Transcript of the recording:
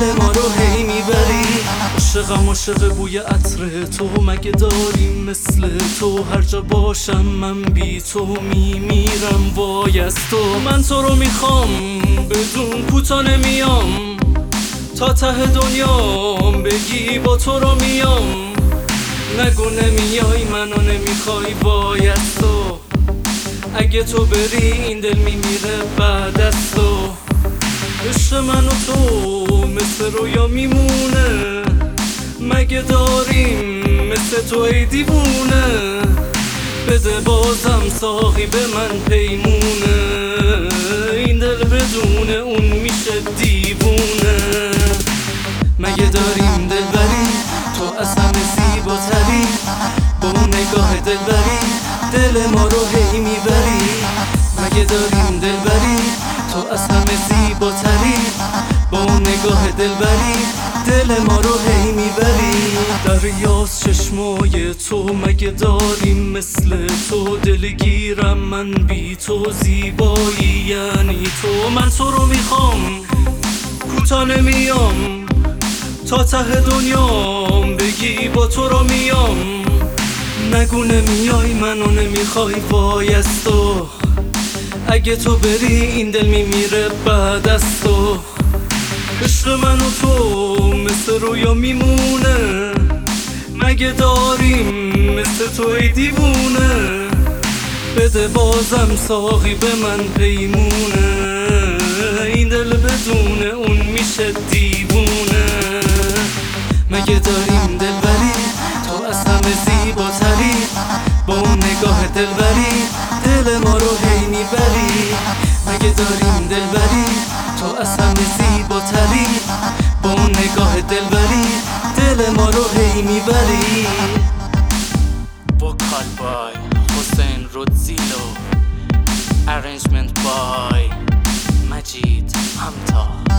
دل ما رو هی میبری. عاشقم عاشق بوی عطر تو، مگه داریم مثل تو؟ هر جا باشم من بی تو میمیرم وای از تو. من تو رو میخوام بدون کوتا نمیام، تا ته دنیام بگی با تو رو میام. نگو نمیای منو نمیخوای وای از تو. اگه تو بری این دل میمیره بعد از تو. عشق من و تو مثل رویا میمونه، مگه داریم مثل تو ای دیوونه؟ بده بازم ساقی به من پیمونه، این دل بدون اون میشه دیوونه. مگه داریم دلبری تو از همه زیباتری، با اون نگاه دلبری دل ما رو هی میبری. مگه داریم دلبری تو از همه زیباتری، با اون نگاه دلبری دل ما رو هی میبری. دریاست چشمای تو، مگه داریم مثل تو؟ دلگیرم من بی تو، زیبایی یعنی تو. من تو رو میخوام کوتا نمیام، تا ته دنیام بگی با تو رو میام. نگو نمیای منو نمیخوای وای از تو. اگه تو بری این دل میمیره بعد از تو. عشق من و تو مثل رویا میمونه، مگه داریم مثل تو ای دیوونه؟ بده بازم ساقی به من پیمونه، این دل بدون اون میشه دیوونه. مگه داریم دلبری تو از همه زیباتری، با اون نگاه دلبری دل ما رو هی میبری. مگه داریم دلبری تو از همه زیباتری، با اون نگاه دلبری دل ما رو هی میبری. Vocal by Hossein Rodzilo, arrangement by Majid Hamta.